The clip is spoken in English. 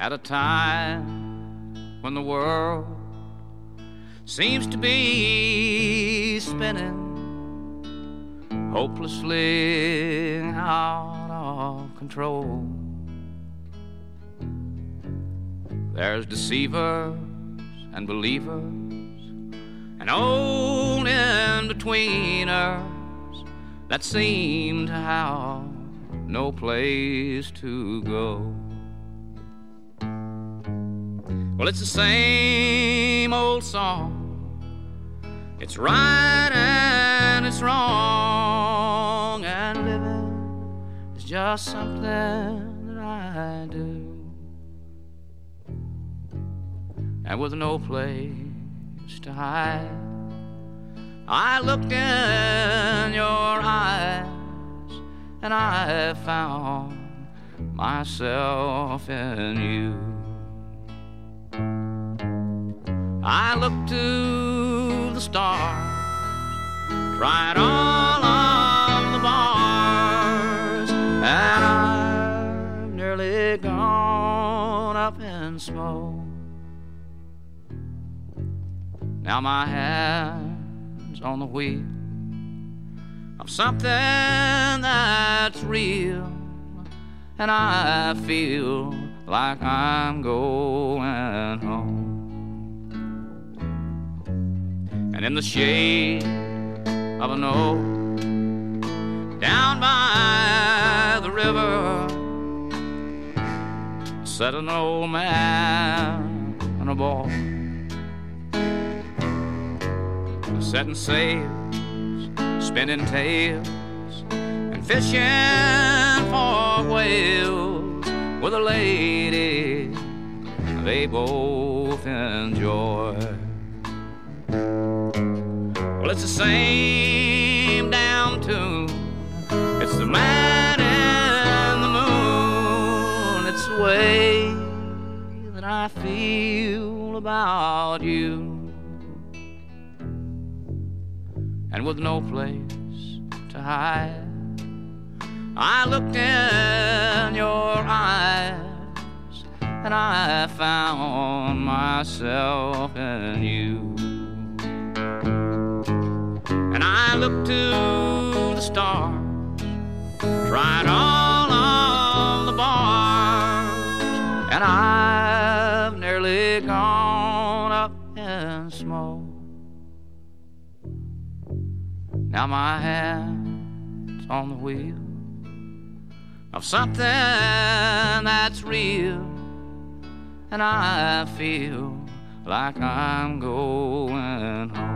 at a time when the world seems to be spinning hopelessly out of control. There's deceivers and believers and old in-betweeners that seem to have no place to go. Well, it's the same old song. It's right and it's wrong, and living is just something that I do. And with no place to hide, I looked in your eyes and I found myself in you. I looked to the stars, tried all of the bars, and I've nearly gone up in smoke. Now my hand's on the wheel of something that's real, and I feel like I'm going home. And in the shade of an oak down by the river sat an old man and a boy, setting sails, spinning tales, and fishing for whales with a lady they both enjoy. Well, it's the same damn tune. It's the man and the moon. It's the way that I feel about you. And with no place to hide, I looked in your eyes and I found myself in you. And I looked to the stars, tried all of the bars, and I've nearly gone up in smoke. Now my hand's on the wheel of something that's real, and I feel like I'm going home.